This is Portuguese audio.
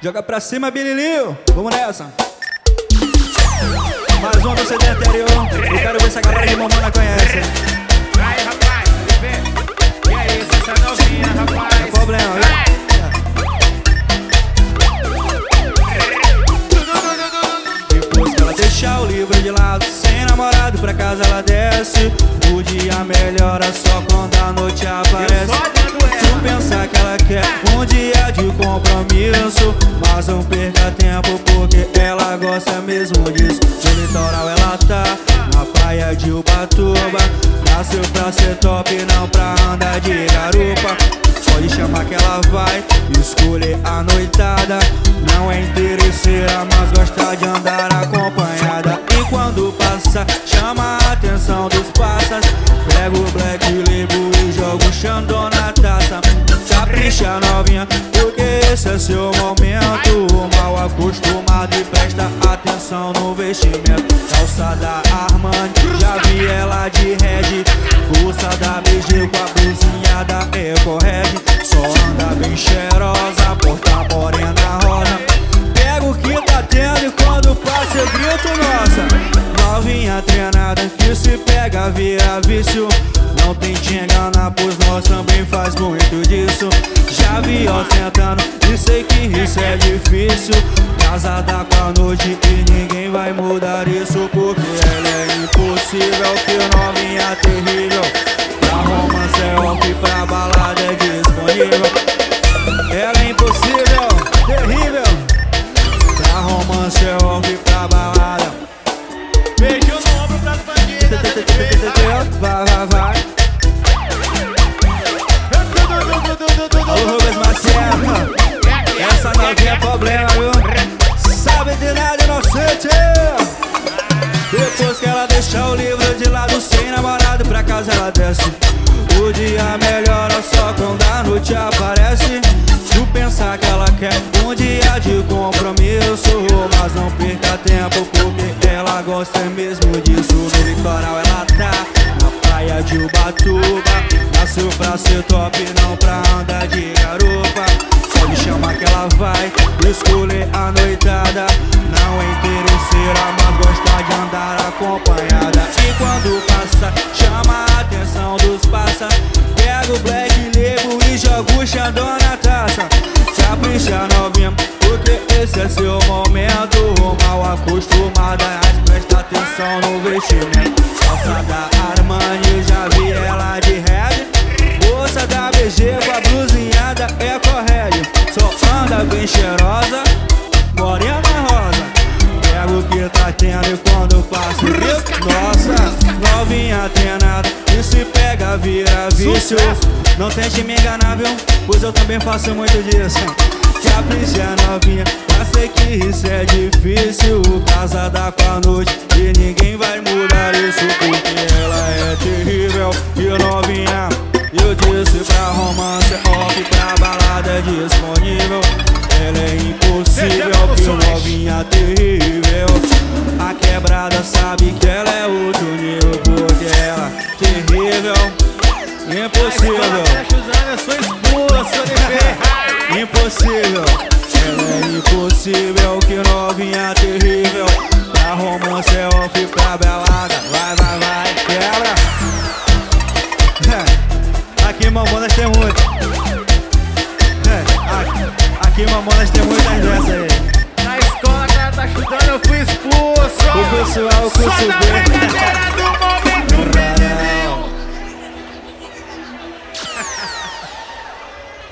Joga pra cima, Bililinho. Vamos nessa. Mais uma do CD anterior. Eu quero ver se a galera de Mamona conhece. Aí, rapaz, e aí, essa novinha, rapaz? Não tem problema, viu? Depois que ela deixar o livro de lado, sem namorado pra casa ela desce. O dia melhora só quando a noite aparece. Tu pensa que ela quer um dia de compromisso, mas não perca tempo porque ela gosta mesmo disso. No litoral ela tá, na praia de Ubatuba. Nasceu pra ser top, não pra andar de garupa. Pode chamar que ela vai escolher a noitada. Não é interesseira, mas gosta de andar acompanhada. E quando passa, chama a atenção dos passas. Pega o Black Label e joga o Xandão na taça. Capricha novinha, porque esse é seu momento. Mal acostumado e presta atenção no vestimento. Calça da Armani, já vi ela de red. Bolsa da BG com a blusinha da Eco-Red. Só anda bem cheirosa, porta morena rosa. Pega o que tá tendo e quando passa eu grito nossa. Novinha treinada que se pega vira vício. Não tente enganar, pois nós também faz muito disso. Já vi ostentando e sei que isso é difícil. Casada com a noite e ninguém vai mudar isso, porque ela é impossível, que novinha terrível. Pra romance é off, pra balada é disponível. Ela é impossível, terrível. Pra romance é off, pra balada. Beijo no ombro pras bandidas. Vai, vai, vai. Alô, Rubens Maciel. Essa novinha é problema, viu? Sabe de nada, inocente. Depois que ela deixa o livro de lado, sem namorado pra casa ela desce. O dia melhora só quando a noite aparece. Tu pensa que ela quer um dia de compromisso, mas não perca tempo porque ela gosta mesmo disso. No litoral ela tá, na praia de Ubatuba. Nasceu pra ser top, não pra andar de garupa. Pode chamar que ela vai escolher a noitada. Não é interesseira, mas gosta de andar acompanhada. E quando passa, chama a atenção dos passa. Pega o Black Label e joga o Xandão na taça. Capricha novinha, porque esse é seu momento. Mal acostumada, mas presta atenção no vestimento. Calça da Armani, já vi ela de red. Bolsa da BG com a blusinha da Eco-Red. Só anda bem cheirosa, morena rosa. Pega o que tá tendo e quando passa nossa, novinha treinada e se pega vira vício. Não tente me enganar, viu? Pois eu também faço muito disso. Capricha novinha, mas sei que isso é difícil. Casada com a noite e ninguém vai mudar isso, porque ela é terrível. E novinha, eu disse pra romance off, pra balada disponível. Ela é impossível, que novinha terrível. A quebrada sabe que ela é outro nível, porque ela é terrível. Impossível. Eu sou expulso, Impossível. Ela é impossível, que novinha terrível. Pra romance é off, pra balada. Vai, vai, vai, quebra. Aqui em Mamonas tem muito. Aqui em Mamonas tem muitas dessas aí. na escola que ela tá chutando, eu fui expulso. O pessoal, o curso B.